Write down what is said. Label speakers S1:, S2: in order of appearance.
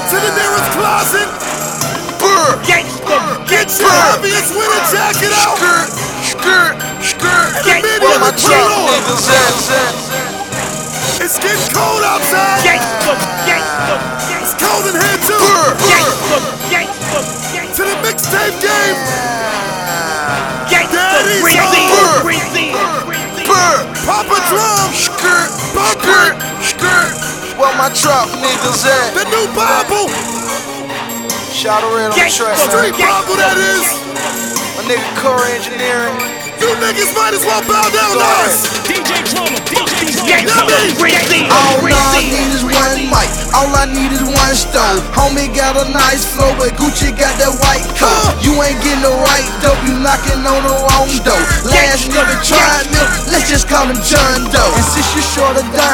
S1: to the nearest closet. Get your heaviest winter jacket out. And the medium and put it on. It's getting cold outside. It's cold in here too. To the mixtape game. Daddy's home. Papa drum. Bump it.
S2: Where my trap niggas at?
S1: The new Bible.
S2: Shout out on the track.
S1: Street Bible that is.
S2: My nigga Curry Engineering.
S1: You niggas might as well bow down to us.
S3: DJ Drama,
S2: All I need is one mic. All I need is one stone. Homie got a nice flow, but Gucci got that white coat. You ain't getting the right dope, you knocking on the wrong door. Last nigga tried me, let's just call him John Doe. And since you short of dime,